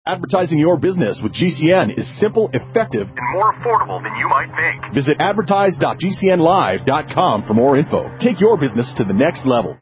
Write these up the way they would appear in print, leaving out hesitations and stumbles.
Advertising your business with GCN is simple, effective, and more affordable than you might think. Visit advertise.gcnlive.com for more info. Take your business to the next level.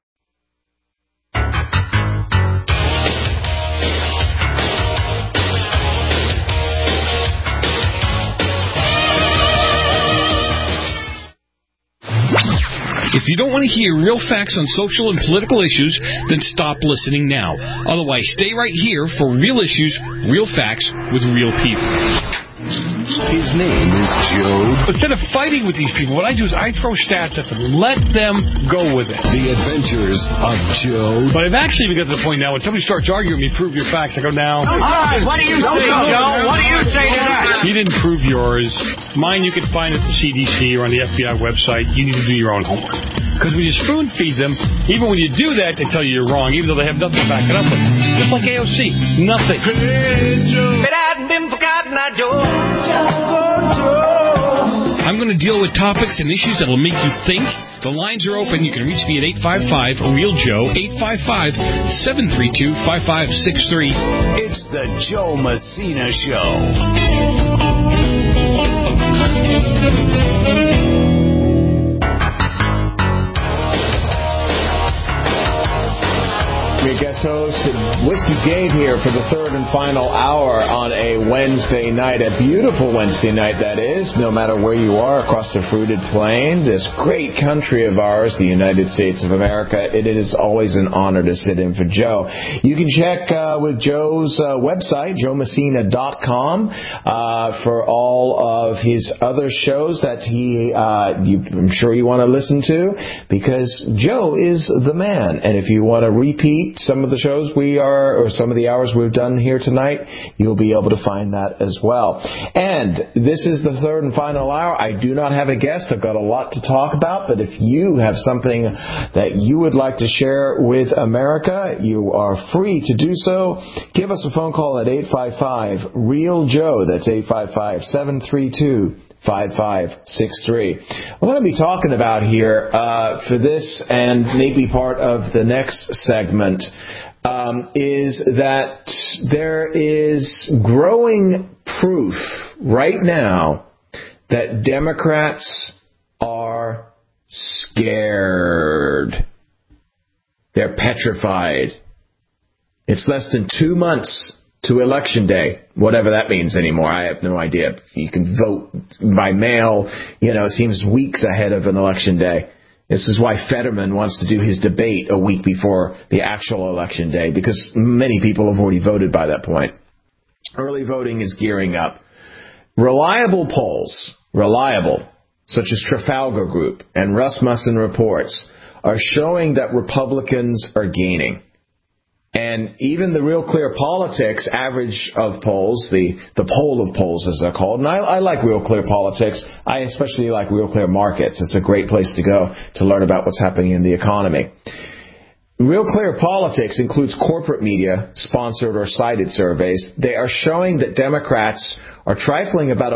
If you don't want to hear real facts on social and political issues, then stop listening now. Otherwise, stay right here for real issues, real facts, with real people. His name is Joe. Instead of fighting with these people, what I do is I throw stats at them. Let them go with it. The Adventures of Joe. But I've actually got to the point now when somebody starts arguing with me, prove your facts. I go, now. All right, what do you say, Joe? What do you say to that? You didn't prove yours. Mine you can find at the CDC or on the FBI website. You need to do your own homework. Because when you spoon feed them, even when you do that, they tell you you're wrong, even though they have nothing to back it up with. Just like AOC. Nothing. Hey, Joe. But I hadn't been forgotten, Joe. I'm going to deal with topics and issues that will make you think. The lines are open. You can reach me at 855-REAL-JOE, 855-732-5563. It's the Joe Messina Show. Your guest host, Whiskey Dave, here for the third and final hour on a Wednesday night, a beautiful Wednesday night, that is, no matter where you are across the fruited plain, this great country of ours, the United States of America. It is always an honor to sit in for Joe. You can check with Joe's website, joemessina.com, for all of his other shows that I'm sure you want to listen to, because Joe is the man. And if you want to repeat some of the shows some of the hours we've done here tonight, you'll be able to find that as well. And this is the third and final hour. I do not have a guest. I've got a lot to talk about, but if you have something that you would like to share with America, you are free to do so. Give us a phone call at 855-REAL-JOE. That's 855-732-5563. I'm going to be talking about here for this and maybe part of the next segment is that there is growing proof right now that Democrats are scared. They're petrified. It's less than 2 months to Election Day, whatever that means anymore. I have no idea. You can vote by mail. It seems weeks ahead of an Election Day. This is why Fetterman wants to do his debate a week before the actual Election Day, because many people have already voted by that point. Early voting is gearing up. Reliable polls, such as Trafalgar Group and Rasmussen Reports, are showing that Republicans are gaining. And even the Real Clear Politics average of polls, the poll of polls as they're called, and I like Real Clear Politics. I especially like Real Clear Markets. It's a great place to go to learn about what's happening in the economy. Real Clear Politics includes corporate media, sponsored or cited surveys. They are showing that Democrats are trifling about a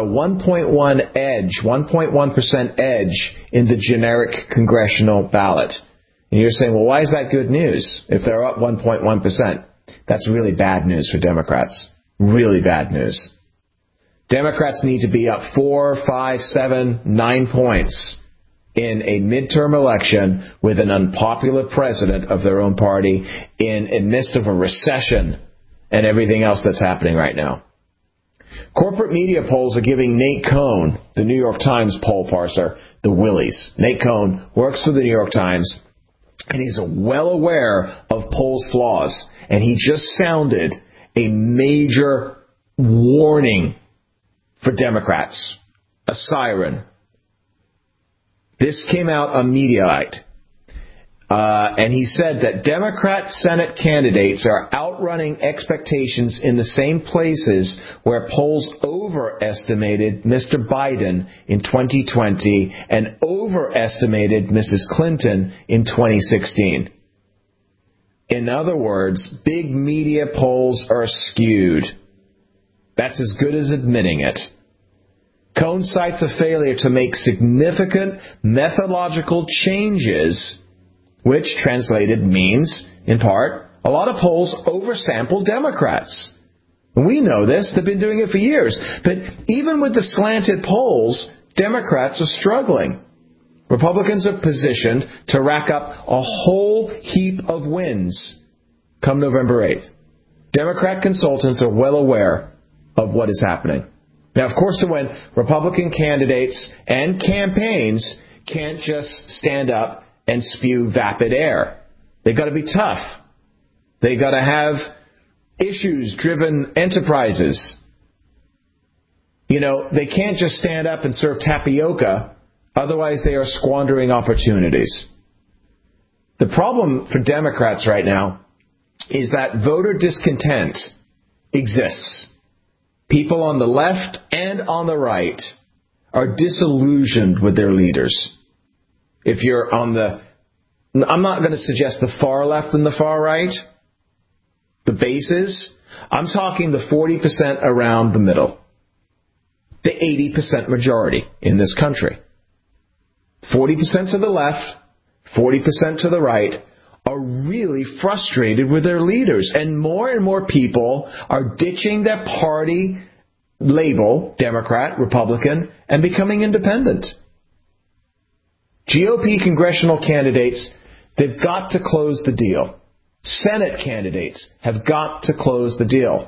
1.1% edge in the generic congressional ballot. And you're saying, well, why is that good news if they're up 1.1%? That's really bad news for Democrats. Really bad news. Democrats need to be up 4, 5, 7, 9 points in a midterm election with an unpopular president of their own party in the midst of a recession and everything else that's happening right now. Corporate media polls are giving Nate Cohn, the New York Times poll parser, the willies. Nate Cohn works for the New York Times, and he's well aware of polls' flaws. And he just sounded a major warning for Democrats, a siren. This came out on Mediaite. And he said that Democrat Senate candidates are outrunning expectations in the same places where polls overestimated Mr. Biden in 2020 and overestimated Mrs. Clinton in 2016. In other words, big media polls are skewed. That's as good as admitting it. Cohn cites a failure to make significant methodological changes, which translated means, in part, a lot of polls oversample Democrats. We know this. They've been doing it for years. But even with the slanted polls, Democrats are struggling. Republicans are positioned to rack up a whole heap of wins come November 8th. Democrat consultants are well aware of what is happening. Now, of course, to win, Republican candidates and campaigns can't just stand up and spew vapid air. They've got to be tough. They've got to have issues-driven enterprises. You know, they can't just stand up and serve tapioca, otherwise they are squandering opportunities. The problem for Democrats right now is that voter discontent exists. People on the left and on the right are disillusioned with their leaders. If you're on the, I'm not going to suggest the far left and the far right, the bases. I'm talking the 40% around the middle, the 80% majority in this country. 40% to the left, 40% to the right are really frustrated with their leaders. And more people are ditching their party label, Democrat, Republican, and becoming independent. GOP congressional candidates, they've got to close the deal. Senate candidates have got to close the deal.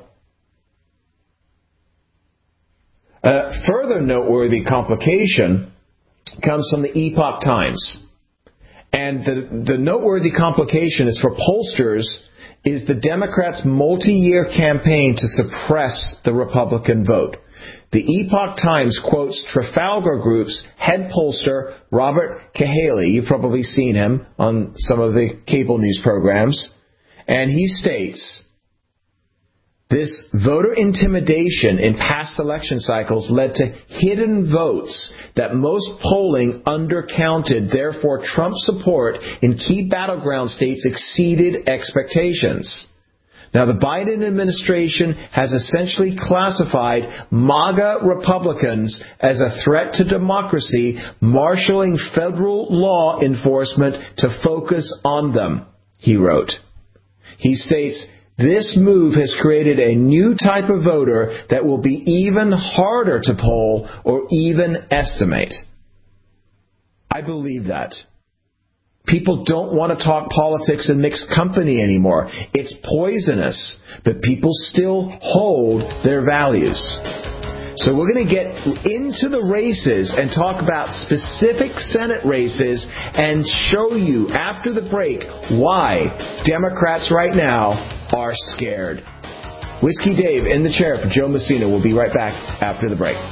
A further noteworthy complication comes from the Epoch Times. And the noteworthy complication is for pollsters is the Democrats' multi-year campaign to suppress the Republican vote. The Epoch Times quotes Trafalgar Group's head pollster, Robert Cahaly. You've probably seen him on some of the cable news programs. And he states, this voter intimidation in past election cycles led to hidden votes that most polling undercounted. Therefore, Trump's support in key battleground states exceeded expectations. Now, the Biden administration has essentially classified MAGA Republicans as a threat to democracy, marshaling federal law enforcement to focus on them, he wrote. He states, this move has created a new type of voter that will be even harder to poll or even estimate. I believe that. People don't want to talk politics in mixed company anymore. It's poisonous, but people still hold their values. So we're going to get into the races and talk about specific Senate races and show you after the break why Democrats right now are scared. Whiskey Dave in the chair for Joe Messina. We'll be right back after the break.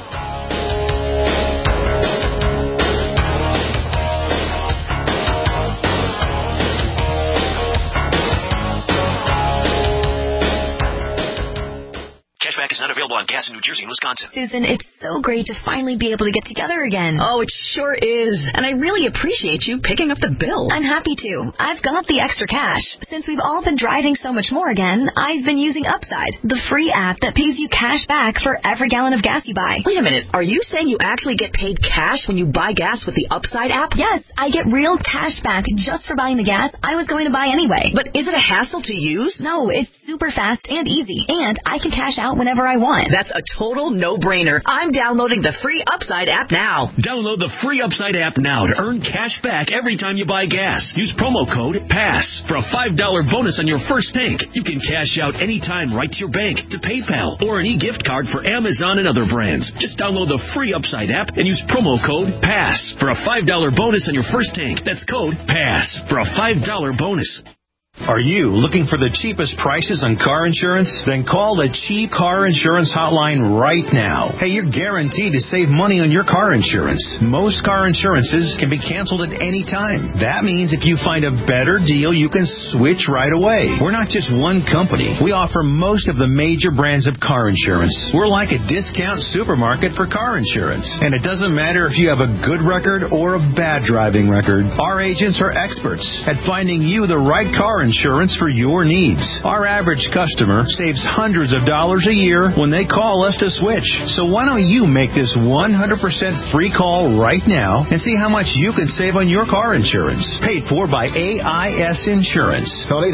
Cashback is not available on gas in New Jersey and Wisconsin. Susan, it's so great to finally be able to get together again. Oh, it sure is. And I really appreciate you picking up the bill. I'm happy to. I've got the extra cash. Since we've all been driving so much more again, I've been using Upside, the free app that pays you cash back for every gallon of gas you buy. Wait a minute. Are you saying you actually get paid cash when you buy gas with the Upside app? Yes, I get real cash back just for buying the gas I was going to buy anyway. But is it a hassle to use? No, it's super fast and easy. And I can cash out whenever I want. That's a total no-brainer. I'm downloading the free Upside app now. Download the free Upside app now to earn cash back every time you buy gas. Use promo code PASS for a $5 bonus on your first tank. You can cash out anytime right to your bank, to PayPal, or an e-gift card for Amazon and other brands. Just download the free Upside app and use promo code PASS for a $5 bonus on your first tank. That's code PASS for a $5 bonus. Are you looking for the cheapest prices on car insurance? Then call the Cheap Car Insurance Hotline right now. Hey, you're guaranteed to save money on your car insurance. Most car insurances can be canceled at any time. That means if you find a better deal, you can switch right away. We're not just one company. We offer most of the major brands of car insurance. We're like a discount supermarket for car insurance. And it doesn't matter if you have a good record or a bad driving record. Our agents are experts at finding you the right car insurance for your needs. Our average customer saves hundreds of dollars a year when they call us to switch. So why don't you make this 100% free call right now and see how much you can save on your car insurance. Paid for by AIS Insurance. Call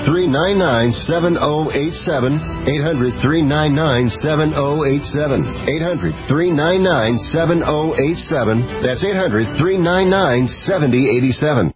800-399-7087. 800-399-7087. 800-399-7087. That's 800-399-7087.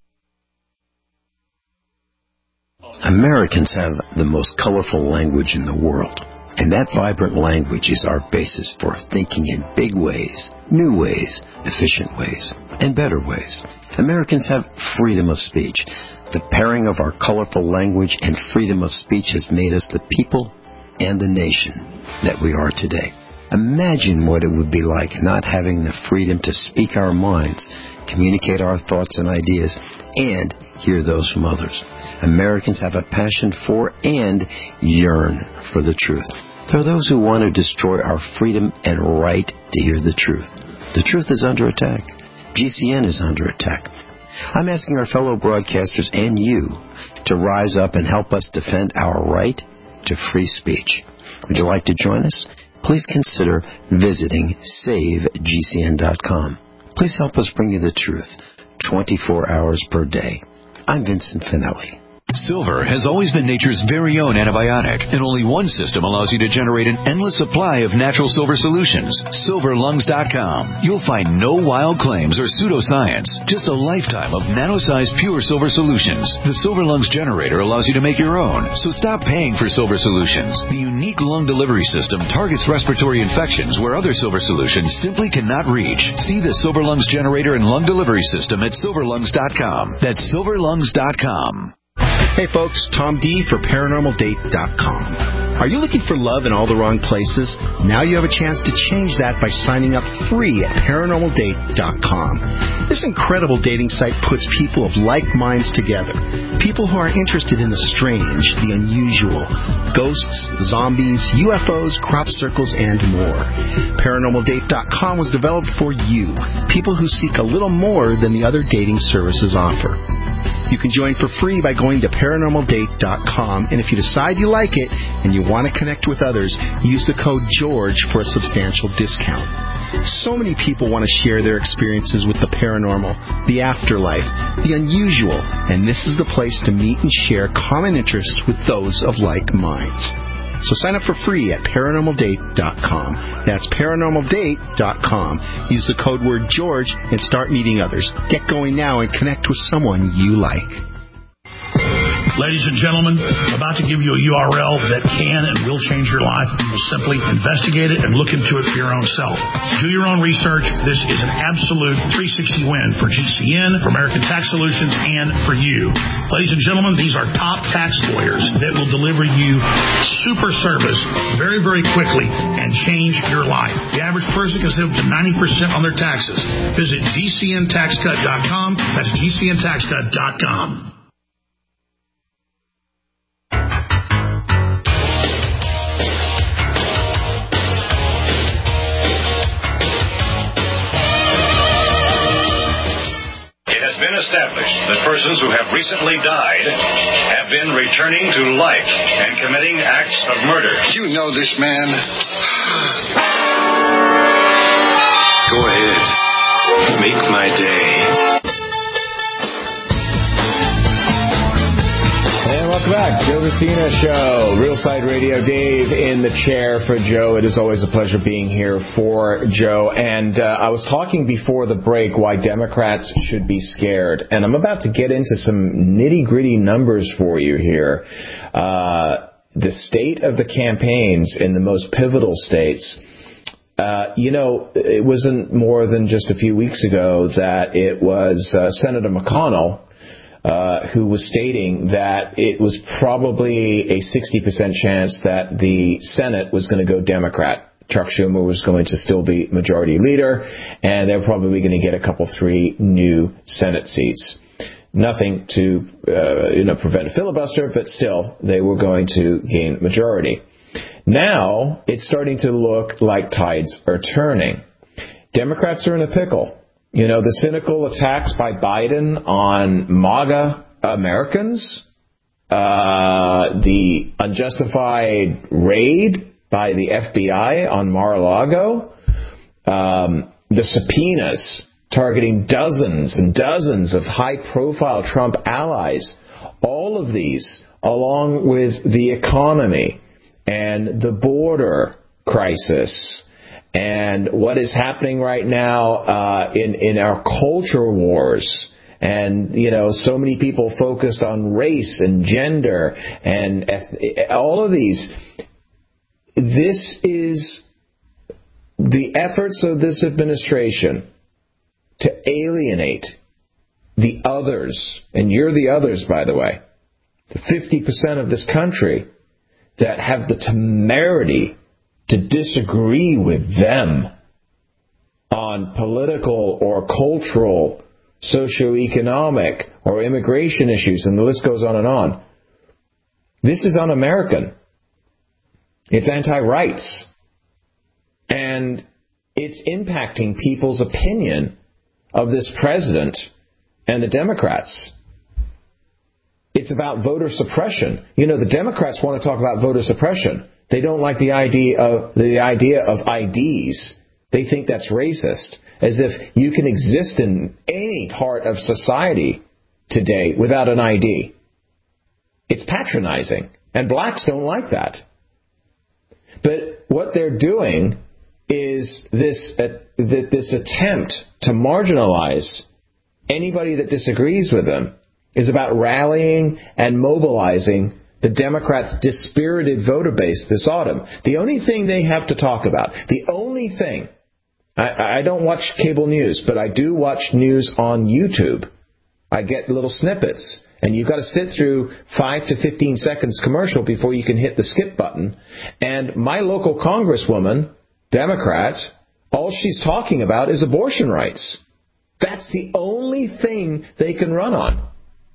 Americans have the most colorful language in the world. And that vibrant language is our basis for thinking in big ways, new ways, efficient ways, and better ways. Americans have freedom of speech. The pairing of our colorful language and freedom of speech has made us the people and the nation that we are today. Imagine what it would be like not having the freedom to speak our minds, communicate our thoughts and ideas, and hear those from others. Americans have a passion for and yearn for the truth. There are those who want to destroy our freedom and right to hear the truth. The truth is under attack. GCN is under attack. I'm asking our fellow broadcasters and you to rise up and help us defend our right to free speech. Would you like to join us? Please consider visiting SaveGCN.com. Please help us bring you the truth 24 hours per day. I'm Vincent Finelli. Silver has always been nature's very own antibiotic, and only one system allows you to generate an endless supply of natural silver solutions. SilverLungs.com. You'll find no wild claims or pseudoscience, just a lifetime of nano-sized pure silver solutions. The Silver Lungs generator allows you to make your own, so stop paying for silver solutions. The unique lung delivery system targets respiratory infections where other silver solutions simply cannot reach. See the Silver Lungs generator and lung delivery system at SilverLungs.com. That's SilverLungs.com. Hey folks, Tom D for ParanormalDate.com. Are you looking for love in all the wrong places? Now you have a chance to change that by signing up free at ParanormalDate.com. This incredible dating site puts people of like minds together. People who are interested in the strange, the unusual, ghosts, zombies, UFOs, crop circles, and more. ParanormalDate.com was developed for you, people who seek a little more than the other dating services offer. You can join for free by going to ParanormalDate.com, and if you decide you like it and you want to connect with others, use the code GEORGE for a substantial discount. So many people want to share their experiences with the paranormal, the afterlife, the unusual, and this is the place to meet and share common interests with those of like minds. So sign up for free at ParanormalDate.com. That's ParanormalDate.com. Use the code word George and start meeting others. Get going now and connect with someone you like. Ladies and gentlemen, about to give you a URL that can and will change your life. You will simply investigate it and look into it for your own self. Do your own research. This is an absolute 360 win for GCN, for American Tax Solutions, and for you. Ladies and gentlemen, these are top tax lawyers that will deliver you super service very, very quickly and change your life. The average person can save up to 90% on their taxes. Visit GCNTaxCut.com. That's GCNTaxCut.com. Established that persons who have recently died have been returning to life and committing acts of murder. You know this man. Go ahead. Make my day. And welcome back. Joe Messina Show. Real Side Radio. Dave in the chair for Joe. It is always a pleasure being here for Joe. And I was talking before the break why Democrats should be scared. And I'm about to get into some nitty-gritty numbers for you here. The state of the campaigns in the most pivotal states. It wasn't more than just a few weeks ago that it was Senator McConnell who was stating that it was probably a 60% chance that the Senate was going to go Democrat. Chuck Schumer was going to still be majority leader, and they're probably going to get a couple, 3 new Senate seats. Nothing to prevent a filibuster, but still, they were going to gain majority. Now, it's starting to look like tides are turning. Democrats are in a pickle. The cynical attacks by Biden on MAGA Americans, the unjustified raid by the FBI on Mar-a-Lago, the subpoenas targeting dozens and dozens of high-profile Trump allies, all of these, along with the economy and the border crisis and what is happening right now in our culture wars, and so many people focused on race and gender and all of these. This is the efforts of this administration to alienate the others, and you're the others, by the way, the 50% of this country that have the temerity to disagree with them on political or cultural, socioeconomic, or immigration issues, and the list goes on and on. This is un-American. It's anti-rights. And it's impacting people's opinion of this president and the Democrats. It's about voter suppression. The Democrats want to talk about voter suppression. They don't like the idea of IDs. They think that's racist, as if you can exist in any part of society today without an ID. It's patronizing, and blacks don't like that. But what they're doing is this attempt to marginalize anybody that disagrees with them is about rallying and mobilizing the Democrats' dispirited voter base this autumn. The only thing they have to talk about, the only thing, I don't watch cable news, but I do watch news on YouTube. I get little snippets, and you've got to sit through 5 to 15 seconds commercial before you can hit the skip button. And my local congresswoman, Democrat, all she's talking about is abortion rights. That's the only thing they can run on.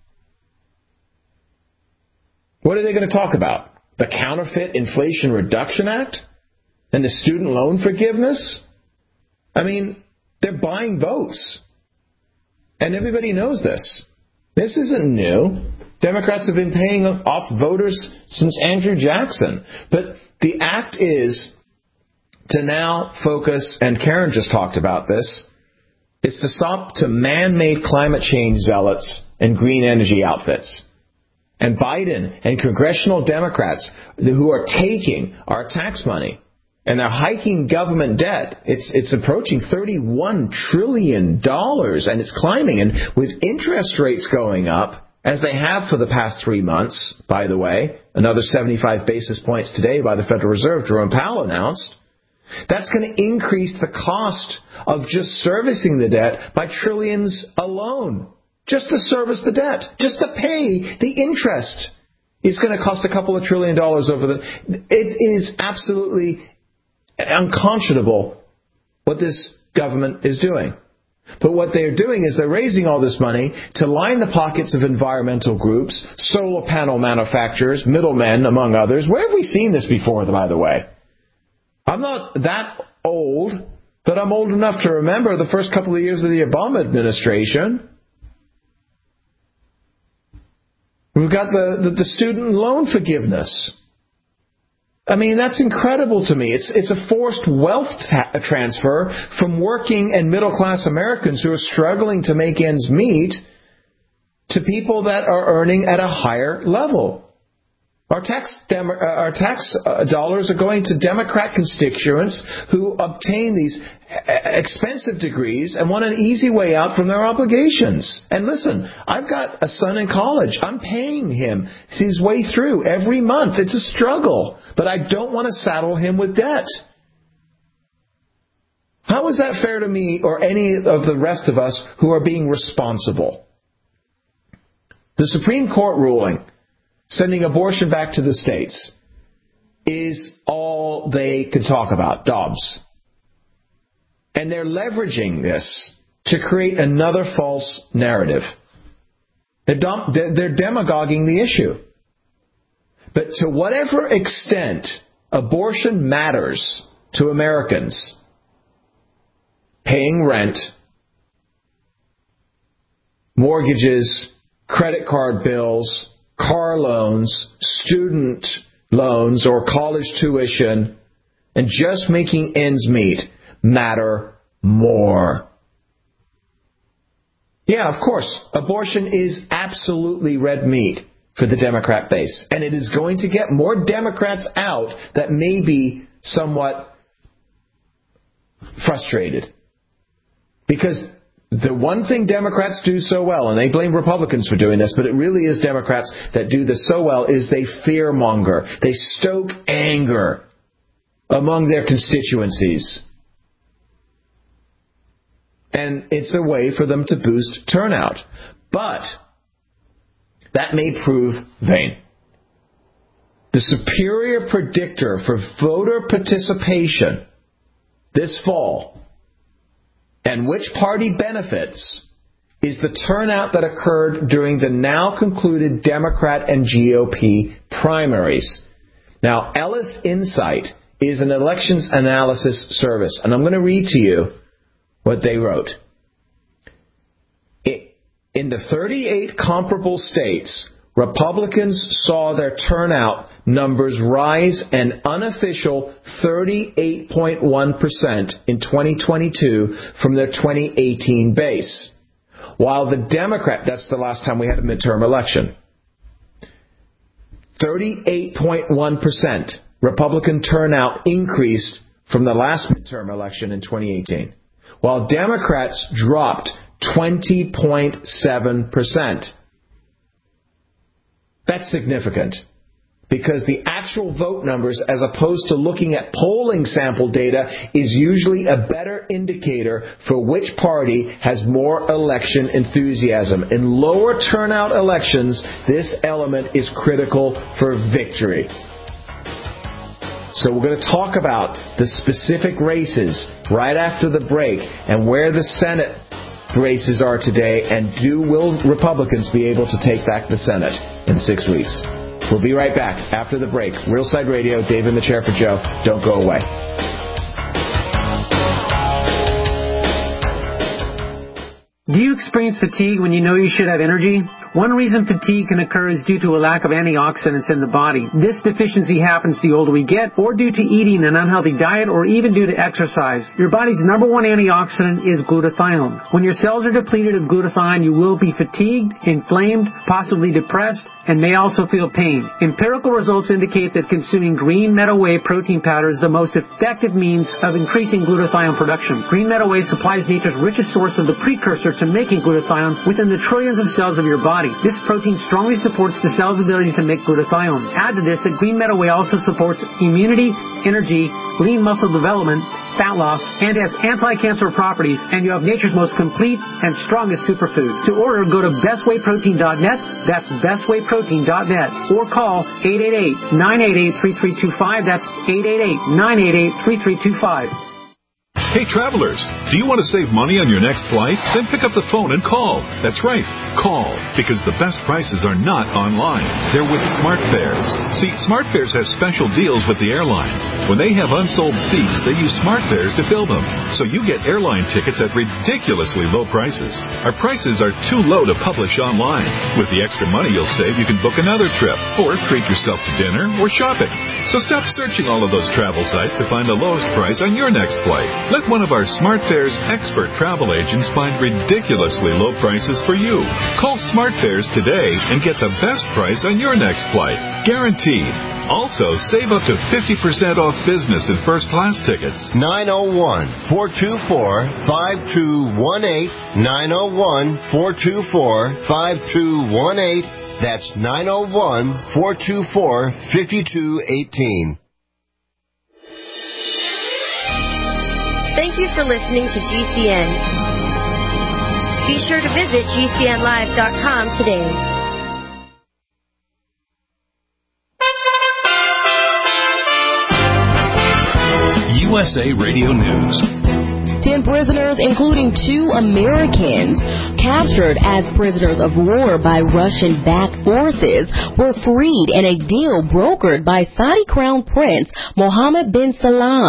What are they going to talk about? The Counterfeit Inflation Reduction Act? And the student loan forgiveness? I mean, they're buying votes. And everybody knows this. This isn't new. Democrats have been paying off voters since Andrew Jackson. But the act is to now focus, and Karen just talked about this, is to stop to man-made climate change zealots and green energy outfits. And Biden and congressional Democrats who are taking our tax money and they're hiking government debt. It's approaching $31 trillion, and it's climbing. And with interest rates going up, as they have for the past 3 months, by the way, another 75 basis points today by the Federal Reserve, Jerome Powell announced, that's going to increase the cost of just servicing the debt by trillions alone. Just to service the debt, just to pay the interest is going to cost a couple of $1 trillion over the... It is absolutely unconscionable what this government is doing. But what they're doing is they're raising all this money to line the pockets of environmental groups, solar panel manufacturers, middlemen, among others. Where have we seen this before, by the way? I'm not that old, but I'm old enough to remember the first couple of years of the Obama administration. We've got the student loan forgiveness. I mean, that's incredible to me. It's a forced wealth transfer from working and middle-class Americans who are struggling to make ends meet to people that are earning at a higher level. Our tax dollars are going to Democrat constituents who obtain these expensive degrees and want an easy way out from their obligations. And listen, I've got a son in college. I'm paying him his way through every month. It's a struggle, but I don't want to saddle him with debt. How is that fair to me or any of the rest of us who are being responsible? The Supreme Court ruling sending abortion back to the states is all they can talk about, Dobbs. And they're leveraging this to create another false narrative. They're demagoguing the issue. But to whatever extent abortion matters to Americans, paying rent, mortgages, credit card bills, car loans, student loans, or college tuition, and just making ends meet matter more. Yeah, of course, abortion is absolutely red meat for the Democrat base. And it is going to get more Democrats out that may be somewhat frustrated. Because the one thing Democrats do so well, and they blame Republicans for doing this, but it really is Democrats that do this so well, is they fearmonger. They stoke anger among their constituencies. And it's a way for them to boost turnout. But that may prove vain. The superior predictor for voter participation this fall, and which party benefits, is the turnout that occurred during the now concluded Democrat and GOP primaries. Now, Ellis Insight is an elections analysis service, and I'm going to read to you what they wrote. In the 38 comparable states, Republicans saw their turnout numbers rise an unofficial 38.1% in 2022 from their 2018 base. While the Democrat, that's the last time we had a midterm election, 38.1% Republican turnout increased from the last midterm election in 2018. While Democrats dropped 20.7%. That's significant because the actual vote numbers, as opposed to looking at polling sample data, is usually a better indicator for which party has more election enthusiasm. In lower turnout elections, this element is critical for victory. So we're going to talk about the specific races right after the break and where the Senate races are today, and will Republicans be able to take back the Senate in 6 weeks? We'll be right back after the break. Real Side Radio, Dave in the chair for Joe. Don't go away. Do you experience fatigue when you know you should have energy? One reason fatigue can occur is due to a lack of antioxidants in the body. This deficiency happens the older we get, or due to eating an unhealthy diet, or even due to exercise. Your body's number one antioxidant is glutathione. When your cells are depleted of glutathione, you will be fatigued, inflamed, possibly depressed, and may also feel pain. Empirical results indicate that consuming green meadow whey protein powder is the most effective means of increasing glutathione production. Green meadow whey supplies nature's richest source of the precursor to making glutathione within the trillions of cells of your body. This protein strongly supports the cell's ability to make glutathione. Add to this that green meadow whey also supports immunity, energy, lean muscle development, fat loss, and has anti-cancer properties, and you have nature's most complete and strongest superfood. To order, go to bestwayprotein.net. That's bestwayprotein.net. Or call 888-988-3325. That's 888-988-3325. Hey, travelers, do you want to save money on your next flight? Then pick up the phone and call. That's right, call, because the best prices are not online. They're with SmartFares. See, SmartFares has special deals with the airlines. When they have unsold seats, they use SmartFares to fill them. So you get airline tickets at ridiculously low prices. Our prices are too low to publish online. With the extra money you'll save, you can book another trip, or treat yourself to dinner or shopping. So stop searching all of those travel sites to find the lowest price on your next flight. Let one of our SmartFares expert travel agents find ridiculously low prices for you. Call SmartFares today and get the best price on your next flight. Guaranteed. Also, save up to 50% off business and first class tickets. 901-424-5218. 901-424-5218. That's 901-424-5218. Thank you for listening to GCN. Be sure to visit GCNlive.com today. USA Radio News. 10 prisoners, including 2 Americans, captured as prisoners of war by Russian-backed forces, were freed in a deal brokered by Saudi Crown Prince Mohammed bin Salman.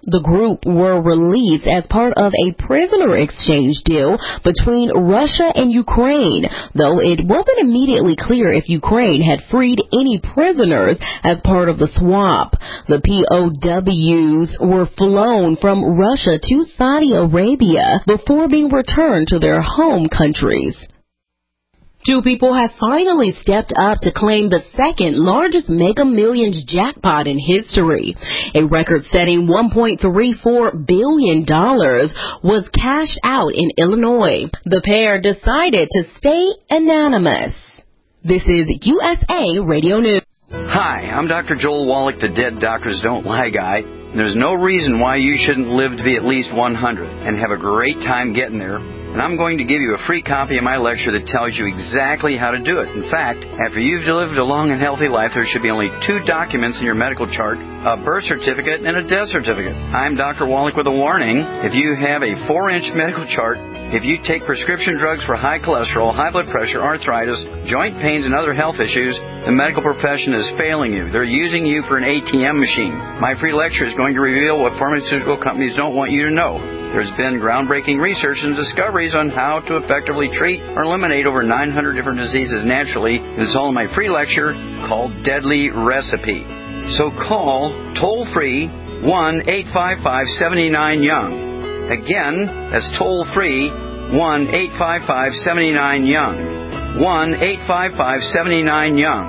The group were released as part of a prisoner exchange deal between Russia and Ukraine, though it wasn't immediately clear if Ukraine had freed any prisoners as part of the swap. The POWs were flown from Russia to Saudi Arabia before being returned to their home countries. Two people have finally stepped up to claim the second largest Mega Millions jackpot in history. A record-setting $1.34 billion was cashed out in Illinois. The pair decided to stay anonymous. This is USA Radio News. Hi, I'm Dr. Joel Wallach, the Dead Doctors Don't Lie guy. There's no reason why you shouldn't live to be at least 100 and have a great time getting there. And I'm going to give you a free copy of my lecture that tells you exactly how to do it. In fact, after you've lived a long and healthy life, there should be only 2 documents in your medical chart, a birth certificate and a death certificate. I'm Dr. Wallach with a warning. If you have a 4-inch medical chart, if you take prescription drugs for high cholesterol, high blood pressure, arthritis, joint pains, and other health issues, the medical profession is failing you. They're using you for an ATM machine. My free lecture is going to reveal what pharmaceutical companies don't want you to know. There's been groundbreaking research and discoveries on how to effectively treat or eliminate over 900 different diseases naturally. It's all in my free lecture called Deadly Recipe. So call toll-free 1-855-79-YOUNG. Again, that's toll-free 1-855-79-YOUNG. 1-855-79-YOUNG.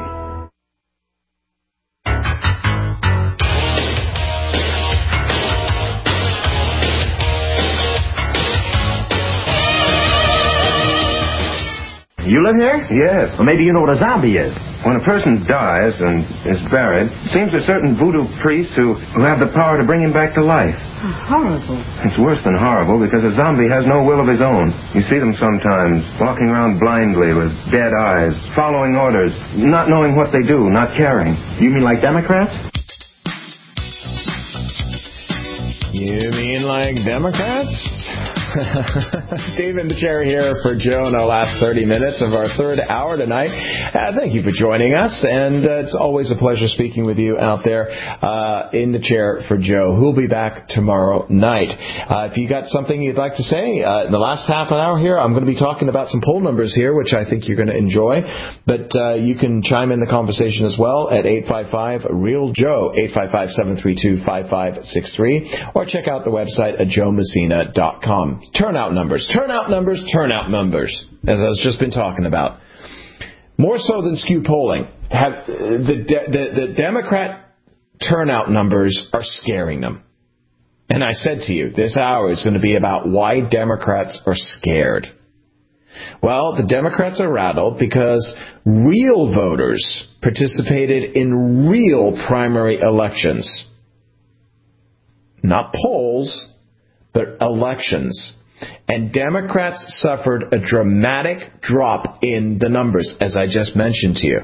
You live here? Yes. Well, maybe you know what a zombie is. When a person dies and is buried, it seems there's certain voodoo priests who have the power to bring him back to life. Horrible. It's worse than horrible because a zombie has no will of his own. You see them sometimes walking around blindly with dead eyes, following orders, not knowing what they do, not caring. You mean like Democrats? You mean like Democrats? Steve in the chair here for Joe in our last 30 minutes of our third hour tonight. Thank you for joining us, and it's always a pleasure speaking with you out there in the chair for Joe, who'll be back tomorrow night. If you got something you'd like to say, in the last half an hour here, I'm going to be talking about some poll numbers here, which I think you're going to enjoy. But you can chime in the conversation as well at 855-REAL-JOE, 855-732-5563, or check out the website at joemessina.com. Turnout numbers, as I've just been talking about. More so than Skew polling, the Democrat turnout numbers are scaring them. And I said to you, this hour is going to be about why Democrats are scared. Well, the Democrats are rattled because real voters participated in real primary elections. Not polls, but elections. And Democrats suffered a dramatic drop in the numbers, as I just mentioned to you.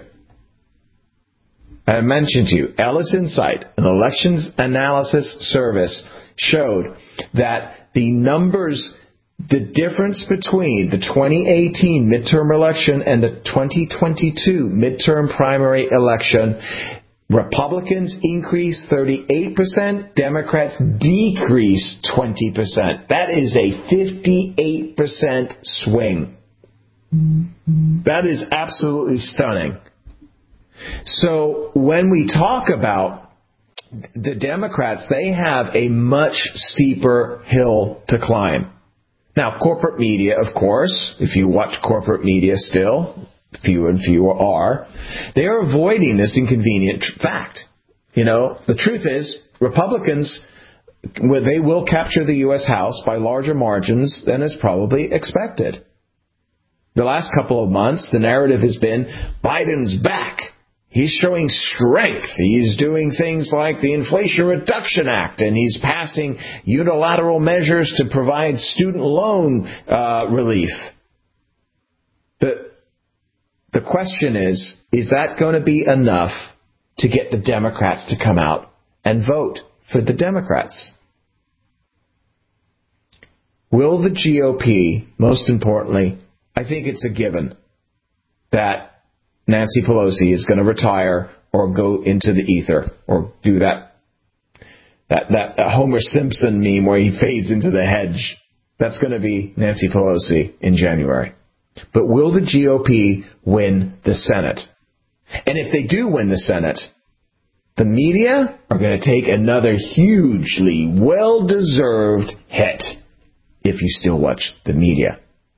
I mentioned to you, Ellis Insight, an elections analysis service, showed that the numbers, the difference between the 2018 midterm election and the 2022 midterm primary election, Republicans increased 38%, Democrats decreased 20%. That is a 58% swing. That is absolutely stunning. So when we talk about the Democrats, they have a much steeper hill to climb. Now, corporate media, of course, if you watch corporate media still, fewer and fewer are, they are avoiding this inconvenient fact. You know, the truth is, Republicans, they will capture the U.S. House by larger margins than is probably expected. The last couple of months, the narrative has been, Biden's back. He's showing strength. He's doing things like the Inflation Reduction Act, and he's passing unilateral measures to provide student loan relief. But the question is that going to be enough to get the Democrats to come out and vote for the Democrats? Will the GOP, most importantly, I think it's a given that Nancy Pelosi is going to retire or go into the ether or do that. that Homer Simpson meme where he fades into the hedge. That's going to be Nancy Pelosi in January. But will the GOP win the Senate? And if they do win the Senate, the media are going to take another hugely well-deserved hit, if you still watch the media.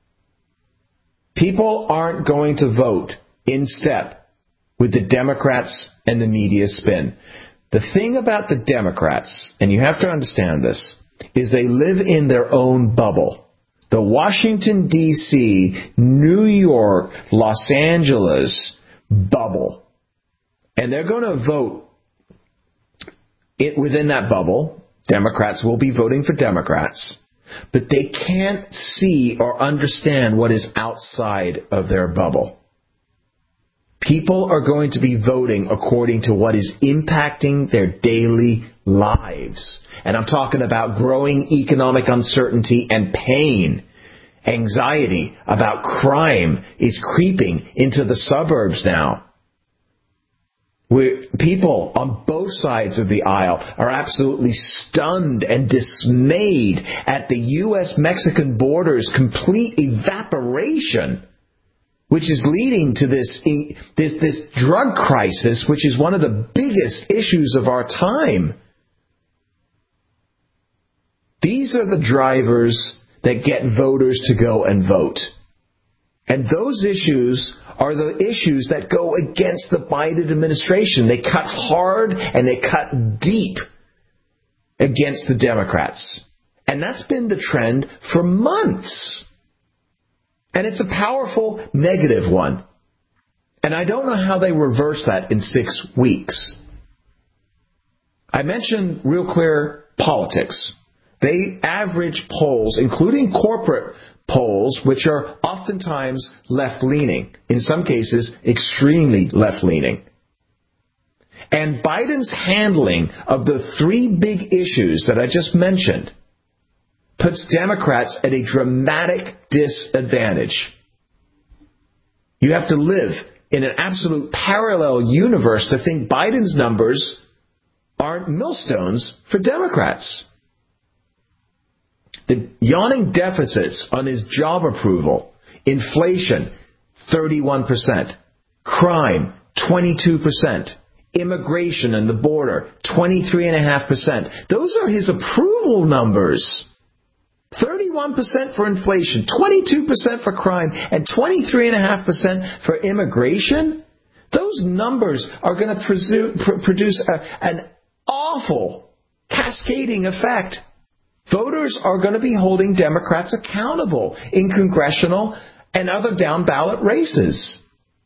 People aren't going to vote in step with the Democrats and the media spin. The thing about the Democrats, and you have to understand this, is they live in their own bubble. The Washington, D.C., New York, Los Angeles bubble. And they're going to vote within that bubble. Democrats will be voting for Democrats. But they can't see or understand what is outside of their bubble. People are going to be voting according to what is impacting their daily lives. And I'm talking about growing economic uncertainty and pain. Anxiety about crime is creeping into the suburbs now. Where people on both sides of the aisle are absolutely stunned and dismayed at the U.S.-Mexican border's complete evaporation, which is leading to this drug crisis, which is one of the biggest issues of our time. These are the drivers that get voters to go and vote. And those issues are the issues that go against the Biden administration. They cut hard and they cut deep against the Democrats. And that's been the trend for months. And it's a powerful negative one. And I don't know how they reverse that in 6 weeks. I mentioned Real Clear Politics. They average polls, including corporate polls, which are oftentimes left-leaning, in some cases extremely left-leaning. And Biden's handling of the 3 big issues that I just mentioned puts Democrats at a dramatic disadvantage. You have to live in an absolute parallel universe to think Biden's numbers aren't millstones for Democrats. The yawning deficits on his job approval, inflation, 31%, crime, 22%, immigration and the border, 23.5%. Those are his approval numbers. 31% for inflation, 22% for crime, and 23.5% for immigration. Those numbers are going to produce an awful cascading effect. Voters are going to be holding Democrats accountable in congressional and other down-ballot races.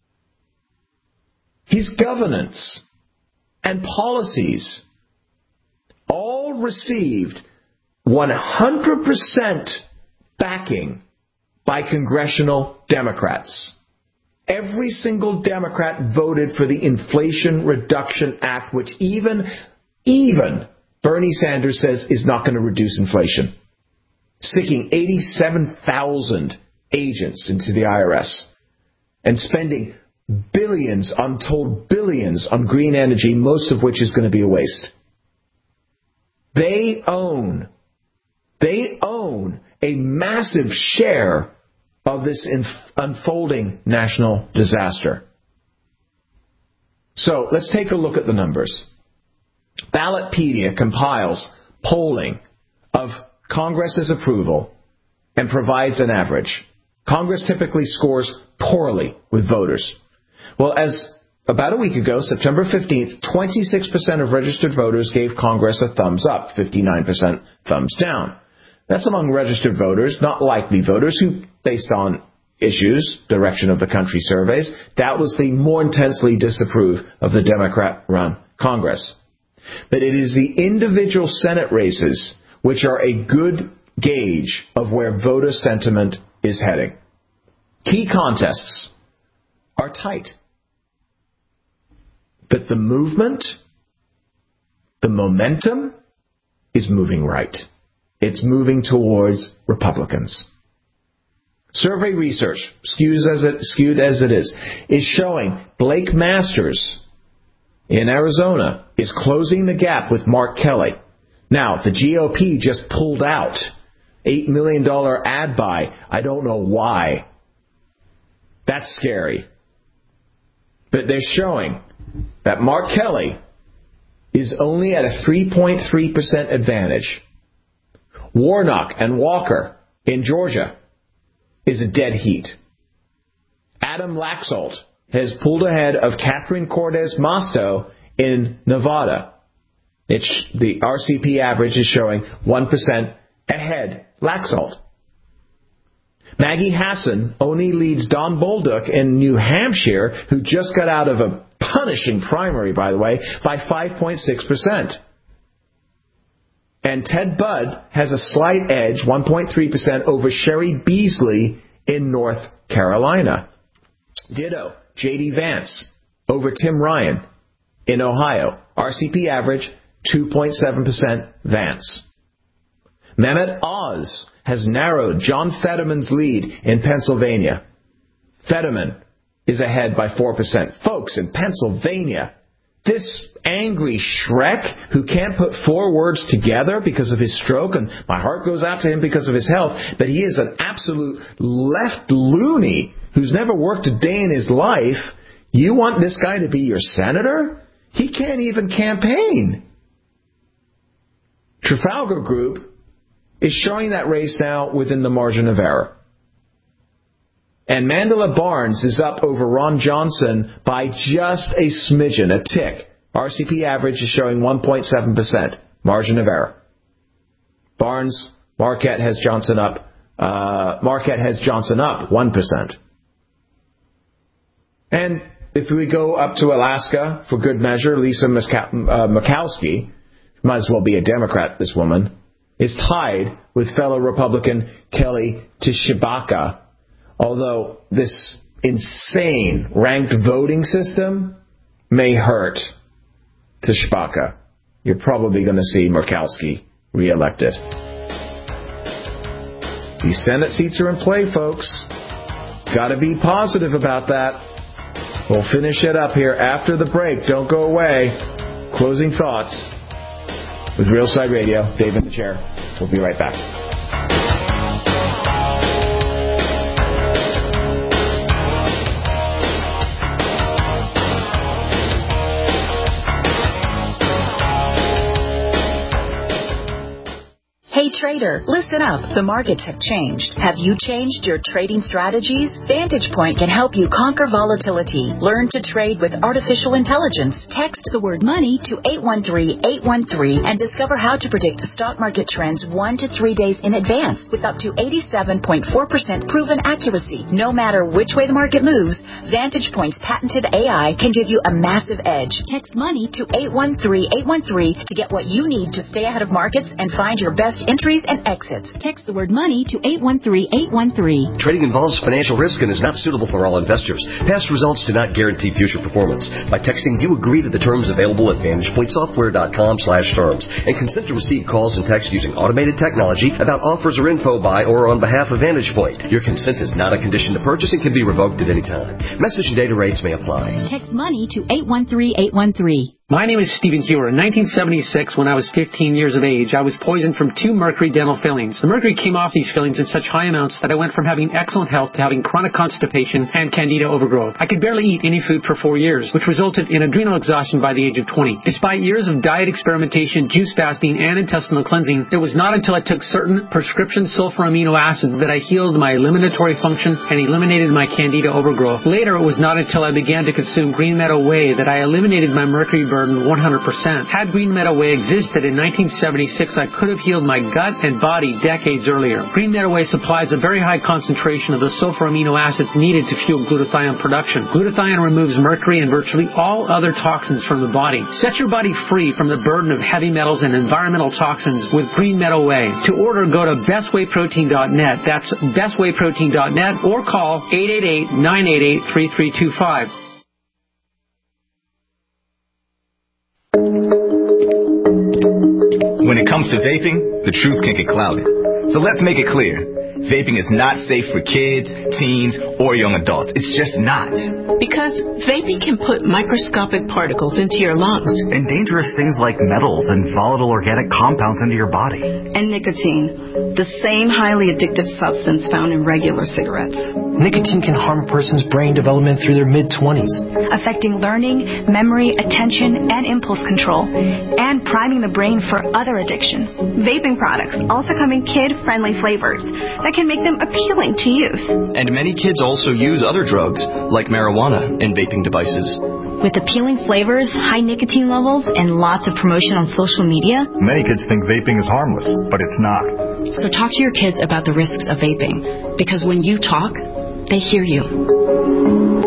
His governance and policies all received 100% backing by congressional Democrats. Every single Democrat voted for the Inflation Reduction Act, which even Bernie Sanders says is not going to reduce inflation. Sicking 87,000 agents into the IRS and spending billions, untold billions, on green energy, most of which is going to be a waste. They own a massive share of this unfolding national disaster. So let's take a look at the numbers. Ballotpedia compiles polling of Congress's approval and provides an average. Congress typically scores poorly with voters. Well, as about a week ago, September 15th, 26% of registered voters gave Congress a thumbs up, 59% thumbs down. That's among registered voters, not likely voters who, based on issues, direction of the country surveys, doubtlessly more intensely disapprove of the Democrat-run Congress. But it is the individual Senate races which are a good gauge of where voter sentiment is heading. Key contests are tight. But the movement, the momentum, is moving right. It's moving towards Republicans. Survey research, skewed as it is showing Blake Masters in Arizona is closing the gap with Mark Kelly. Now, the GOP just pulled out $8 million ad buy. I don't know why. That's scary. But they're showing that Mark Kelly is only at a 3.3% advantage. Warnock and Walker in Georgia is a dead heat. Adam Laxalt has pulled ahead of Catherine Cortez Masto in Nevada. The RCP average is showing 1% ahead. Laxalt. Maggie Hassan only leads Don Bolduc in New Hampshire, who just got out of a punishing primary, by the way, by 5.6%. And Ted Budd has a slight edge, 1.3%, over Sherry Beasley in North Carolina. Ditto, J.D. Vance over Tim Ryan in Ohio. RCP average, 2.7% Vance. Mehmet Oz has narrowed John Fetterman's lead in Pennsylvania. Fetterman is ahead by 4%. Folks, in Pennsylvania, this angry Shrek who can't put 4 words together because of his stroke, and my heart goes out to him because of his health, but he is an absolute left loony who's never worked a day in his life. You want this guy to be your senator? He can't even campaign. Trafalgar Group is showing that race now within the margin of error. And Mandela Barnes is up over Ron Johnson by just a smidgen, a tick. RCP average is showing 1.7%, margin of error. Marquette has Johnson up 1%. And if we go up to Alaska, for good measure, Lisa Murkowski, might as well be a Democrat, this woman, is tied with fellow Republican Kelly Tshibaka. Although this insane ranked voting system may hurt Tshibaka. You're probably going to see Murkowski reelected. These Senate seats are in play, folks. Got to be positive about that. We'll finish it up here after the break. Don't go away. Closing thoughts with Real Side Radio. Dave in the chair. We'll be right back. Hey trader, listen up. The markets have changed. Have you changed your trading strategies? Vantage Point can help you conquer volatility. Learn to trade with artificial intelligence. Text the word money to 813-813 and discover how to predict stock market trends 1 to 3 days in advance with up to 87.4% proven accuracy. No matter which way the market moves, Vantage Point's patented AI can give you a massive edge. Text money to 813-813 to get what you need to stay ahead of markets and find your best entries and exits. Text the word money to 813-813. Trading involves financial risk and is not suitable for all investors. Past results do not guarantee future performance. By texting, you agree to the terms available at VantagePointSoftware.com/terms and consent to receive calls and texts using automated technology about offers or info by or on behalf of Vantage Point. Your consent is not a condition to purchase and can be revoked at any time. Message and data rates may apply. Text money to 813-813. My name is Stephen Hewer. In 1976, when I was 15 years of age, I was poisoned from 2 mercury dental fillings. The mercury came off these fillings in such high amounts that I went from having excellent health to having chronic constipation and candida overgrowth. I could barely eat any food for 4 years, which resulted in adrenal exhaustion by the age of 20. Despite years of diet experimentation, juice fasting, and intestinal cleansing, it was not until I took certain prescription sulfur amino acids that I healed my eliminatory function and eliminated my candida overgrowth. Later, it was not until I began to consume Green Meadow Whey that I eliminated my mercury burden 100%. Had Green Meadow Whey existed in 1976, I could have healed my gut and body decades earlier. Green Meadow Whey supplies a very high concentration of the sulfur amino acids needed to fuel glutathione production. Glutathione removes mercury and virtually all other toxins from the body. Set your body free from the burden of heavy metals and environmental toxins with Green Meadow Whey. To order, go to bestwayprotein.net. That's bestwayprotein.net or call 888-988-3325. When it comes to vaping, the truth can get clouded. So let's make it clear. Vaping is not safe for kids, teens, or young adults. It's just not. Because vaping can put microscopic particles into your lungs. And dangerous things like metals and volatile organic compounds into your body. And nicotine, the same highly addictive substance found in regular cigarettes. Nicotine can harm a person's brain development through their mid-20s. Affecting learning, memory, attention, and impulse control. And priming the brain for other addictions. Vaping products also come in kid-friendly flavors that can make them appealing to youth. And many kids also use other drugs, like marijuana, in vaping devices. With appealing flavors, high nicotine levels, and lots of promotion on social media, many kids think vaping is harmless, but it's not. So talk to your kids about the risks of vaping, because when you talk, they hear you.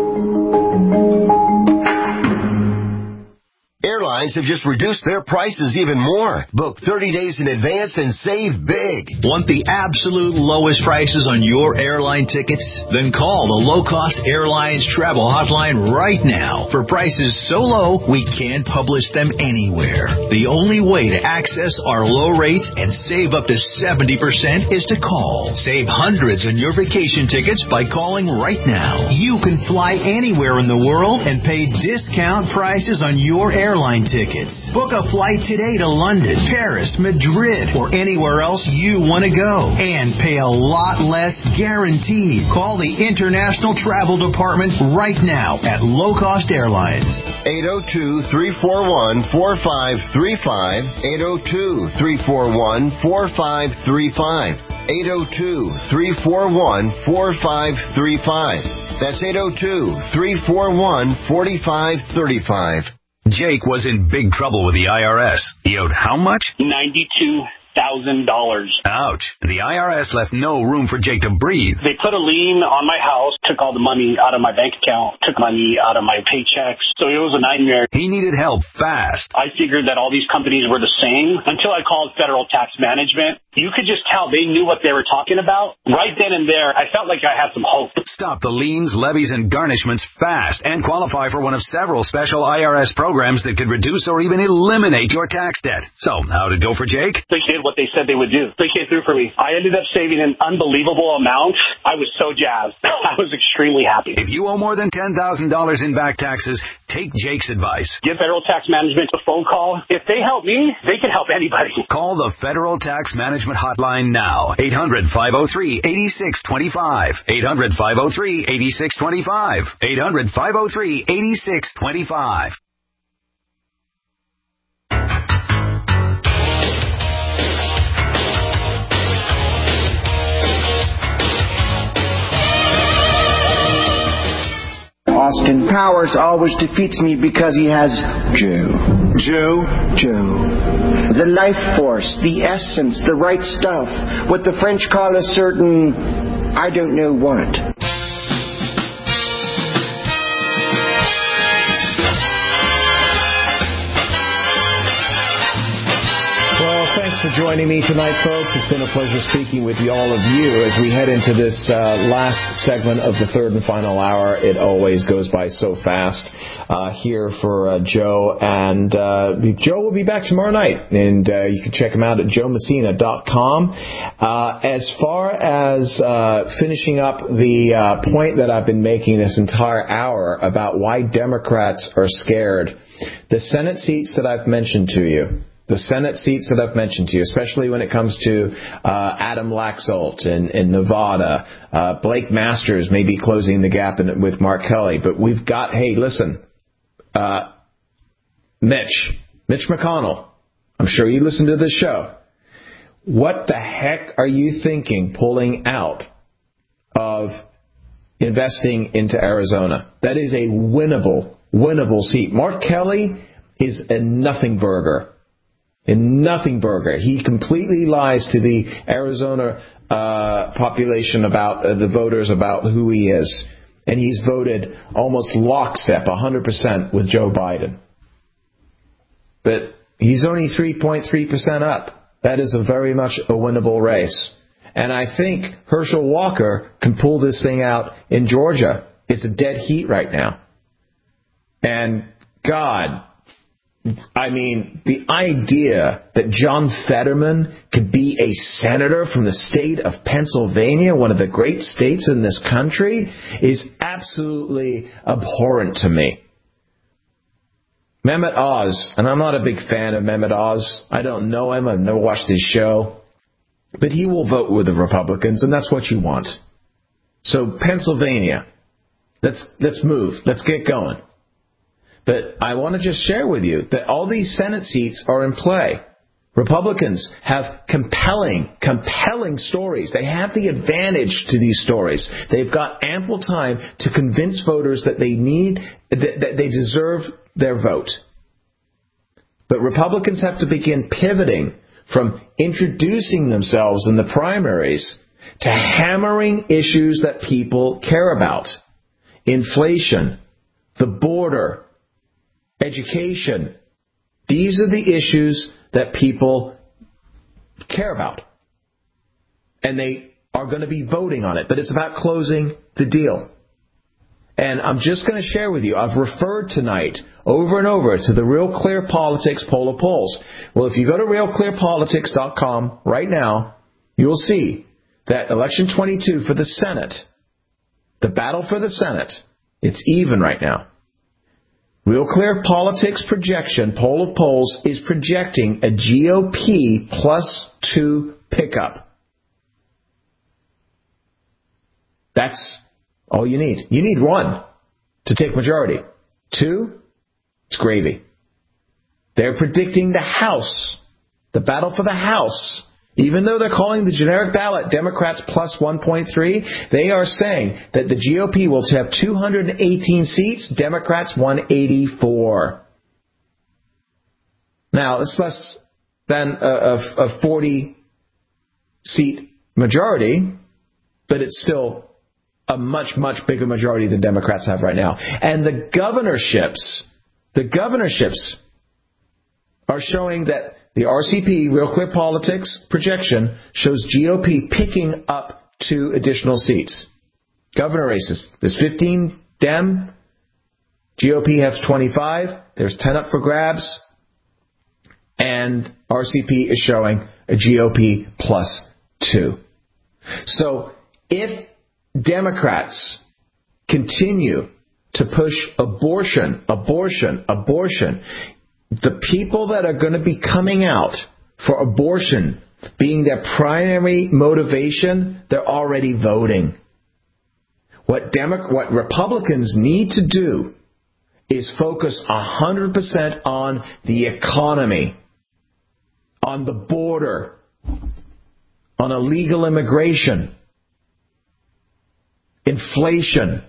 Airlines have just reduced their prices even more. Book 30 days in advance and save big. Want the absolute lowest prices on your airline tickets? Then call the Low Cost Airlines Travel Hotline right now for prices so low we can't publish them anywhere. The only way to access our low rates and save up to 70% is to call. Save hundreds on your vacation tickets by calling right now. You can fly anywhere in the world and pay discount prices on your airline tickets. Book a flight today to London, Paris, Madrid, or anywhere else you want to go and pay a lot less guaranteed. Call the International Travel Department right now at Low Cost Airlines. 802-341-4535. 802-341-4535. 802-341-4535. That's 802-341-4535. Jake was in big trouble with the IRS. He owed how much? $92,000. Ouch. The IRS left no room for Jake to breathe. They put a lien on my house, took all the money out of my bank account, took money out of my paychecks. So it was a nightmare. He needed help fast. I figured that all these companies were the same until I called Federal Tax Management. You could just tell they knew what they were talking about. Right then and there, I felt like I had some hope. Stop the liens, levies, and garnishments fast and qualify for one of several special IRS programs that could reduce or even eliminate your tax debt. So, how'd it go for Jake? They did what they said they would do. They came through for me. I ended up saving an unbelievable amount. I was so jazzed. I was extremely happy. If you owe more than $10,000 in back taxes, take Jake's advice. Give Federal Tax Management a phone call. If they help me, they can help anybody. Call the Federal Tax Management Hotline now. 800-503-8625. 800-503-8625. 800-503-8625. Austin Powers always defeats me because he has Joe. The life force, the essence, the right stuff. What the French call a certain, I don't know what. Well, thanks for joining me tonight, folks. It's been a pleasure speaking with all of you as we head into this last segment of the third and final hour. It always goes by so fast here for Joe. And Joe will be back tomorrow night, and you can check him out at joemessina.com. As far as finishing up the point that I've been making this entire hour about why Democrats are scared, the Senate seats that I've mentioned to you, especially when it comes to Adam Laxalt in Nevada, Blake Masters may be closing the gap with Mark Kelly. But we've got, hey, listen, Mitch McConnell, I'm sure you listen to this show. What the heck are you thinking pulling out of investing into Arizona? That is a winnable seat. Mark Kelly is a nothing burger. He completely lies to the Arizona population about the voters about who he is. And he's voted almost lockstep, 100% with Joe Biden. But he's only 3.3% up. That is a very much a winnable race. And I think Herschel Walker can pull this thing out in Georgia. It's a dead heat right now. And God, I mean, the idea that John Fetterman could be a senator from the state of Pennsylvania, one of the great states in this country, is absolutely abhorrent to me. Mehmet Oz, and I'm not a big fan of Mehmet Oz. I don't know him. I've never watched his show. But he will vote with the Republicans, and that's what you want. So Pennsylvania, let's move. Let's get going. But I want to just share with you that all these Senate seats are in play. Republicans have compelling stories. They have the advantage to these stories. They've got ample time to convince voters that that they deserve their vote. But Republicans have to begin pivoting from introducing themselves in the primaries to hammering issues that people care about. Inflation, the border, education. These are the issues that people care about. And they are going to be voting on it. But it's about closing the deal. And I'm just going to share with you, I've referred tonight over and over to the Real Clear Politics poll of polls. Well, if you go to realclearpolitics.com right now, you'll see that election 22 for the Senate, the battle for the Senate, it's even right now. Real Clear Politics projection, poll of polls, is projecting a GOP +2 pickup. That's all you need. You need 1 to take majority. 2, it's gravy. They're predicting the House, the battle for the House. Even though they're calling the generic ballot Democrats +1.3, they are saying that the GOP will have 218 seats, Democrats 184. Now, it's less than a 40-seat majority, but it's still a much, much bigger majority than Democrats have right now. And the governorships are showing that the RCP, Real Clear Politics projection, shows GOP picking up 2 additional seats. Governor races, there's 15 Dem, GOP has 25, there's 10 up for grabs, and RCP is showing a GOP +2. So if Democrats continue to push abortion, the people that are going to be coming out for abortion being their primary motivation, they're already voting. What Republicans need to do is focus 100% on the economy, on the border, on illegal immigration, inflation.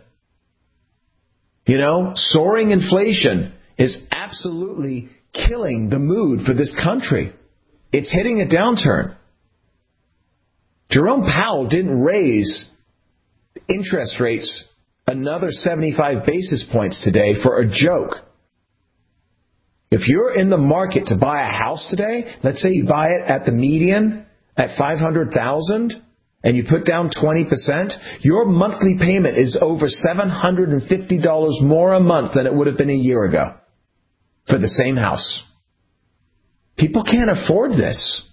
Soaring inflation is absolutely killing the mood for this country. It's hitting a downturn. Jerome Powell didn't raise interest rates another 75 basis points today for a joke. If you're in the market to buy a house today, let's say you buy it at the median at $500,000 and you put down 20%, your monthly payment is over $750 more a month than it would have been a year ago for the same house. People can't afford this.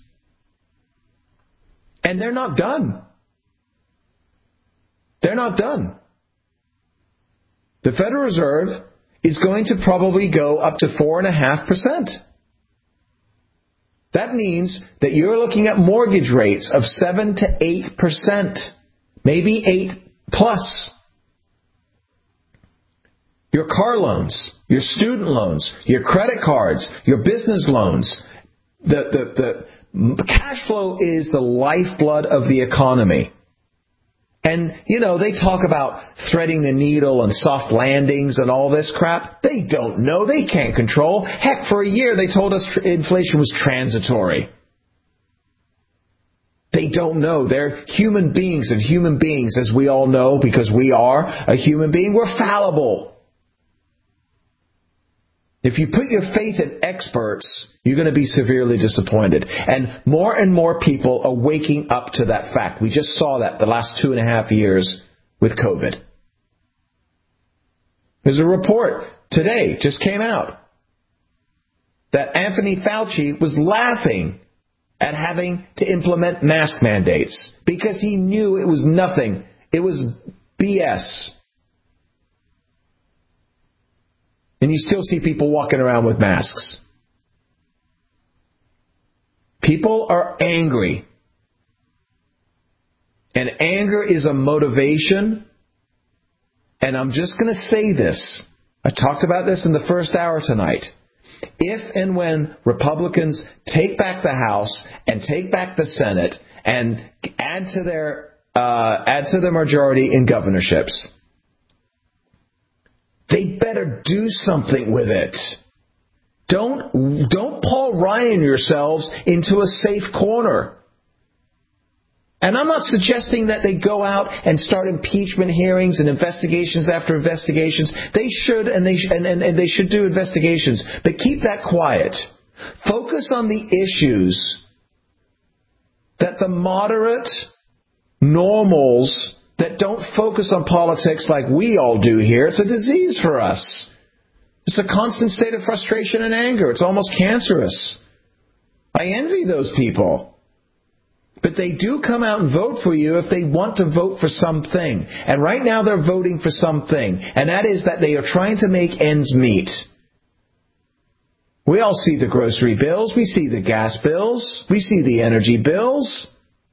And they're not done. They're not done. The Federal Reserve is going to probably go up to 4.5%. That means that you're looking at mortgage rates of 7 to 8%, maybe 8+. Your car loans, your student loans, your credit cards, your business loans. The cash flow is the lifeblood of the economy. And, they talk about threading the needle and soft landings and all this crap. They don't know. They can't control. Heck, for a year they told us inflation was transitory. They don't know. They're human beings, and human beings, as we all know, because we are a human being, we're fallible. If you put your faith in experts, you're going to be severely disappointed. And more people are waking up to that fact. We just saw that the last 2.5 years with COVID. There's a report today, just came out. that Anthony Fauci was laughing at having to implement mask mandates because he knew it was nothing. It was BS. And you still see people walking around with masks. People are angry. And anger is a motivation. And I'm just going to say this. I talked about this in the first hour tonight. If and when Republicans take back the House and take back the Senate and add to the majority in governorships, they better do something with it. Don't Paul Ryan yourselves into a safe corner. And I'm not suggesting that they go out and start impeachment hearings and investigations after investigations. They should, and they should do investigations. But keep that quiet. Focus on the issues that the moderate normals that don't focus on politics like we all do here. It's a disease for us. It's a constant state of frustration and anger. It's almost cancerous. I envy those people. But they do come out and vote for you if they want to vote for something. And right now they're voting for something. And that is that they are trying to make ends meet. We all see the grocery bills. We see the gas bills. We see the energy bills.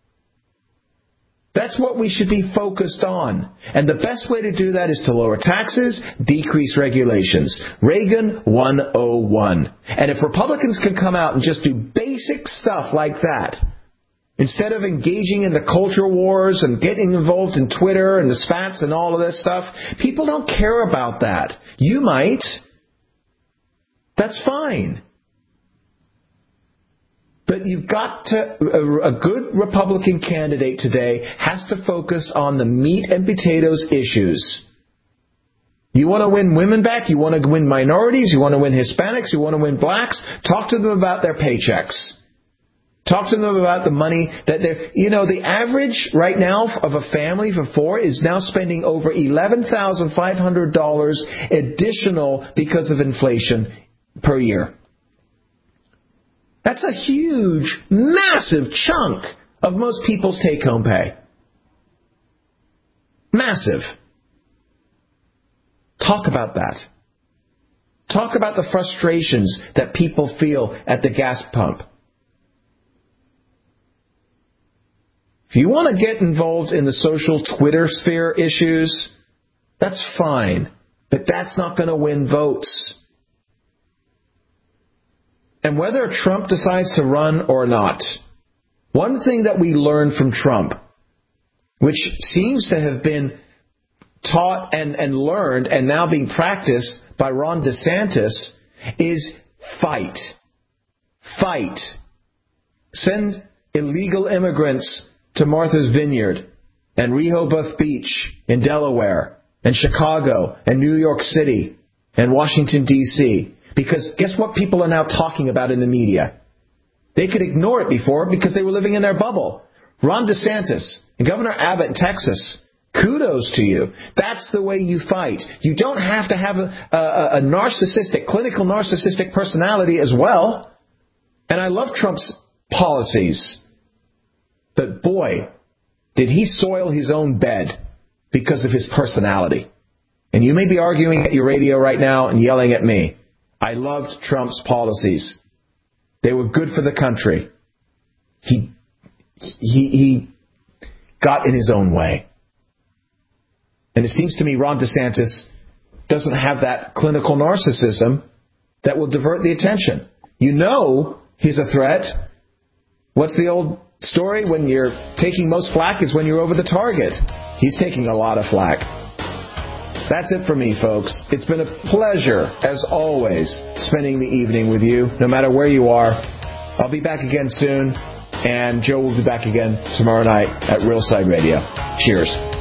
That's what we should be focused on. And the best way to do that is to lower taxes, decrease regulations. Reagan 101. And if Republicans can come out and just do basic stuff like that, instead of engaging in the culture wars and getting involved in Twitter and the spats and all of this stuff, people don't care about that. You might. That's fine. But you've got to, a good Republican candidate today has to focus on the meat and potatoes issues. You want to win women back? You want to win minorities? You want to win Hispanics? You want to win blacks? Talk to them about their paychecks. Talk to them about the money that they're, the average right now of a family of four is now spending over $11,500 additional because of inflation per year. That's a huge, massive chunk of most people's take-home pay. Massive. Talk about that. Talk about the frustrations that people feel at the gas pump. If you want to get involved in the social Twitter sphere issues, that's fine. But that's not going to win votes. And whether Trump decides to run or not, one thing that we learned from Trump, which seems to have been taught and learned and now being practiced by Ron DeSantis, is fight. Fight. Send illegal immigrants to Martha's Vineyard and Rehoboth Beach in Delaware and Chicago and New York City and Washington, D.C. Because guess what people are now talking about in the media? They could ignore it before because they were living in their bubble. Ron DeSantis and Governor Abbott in Texas, kudos to you. That's the way you fight. You don't have to have a narcissistic, clinical narcissistic personality as well. And I love Trump's policies. But boy, did he soil his own bed because of his personality. And you may be arguing at your radio right now and yelling at me. I loved Trump's policies. They were good for the country. He got in his own way. And it seems to me Ron DeSantis doesn't have that clinical narcissism that will divert the attention. You know he's a threat. What's the old story? When you're taking most flack is when you're over the target. He's taking a lot of flack. That's it for me, folks. It's been a pleasure, as always, spending the evening with you, no matter where you are. I'll be back again soon, and Joe will be back again tomorrow night at Real Side Radio. Cheers.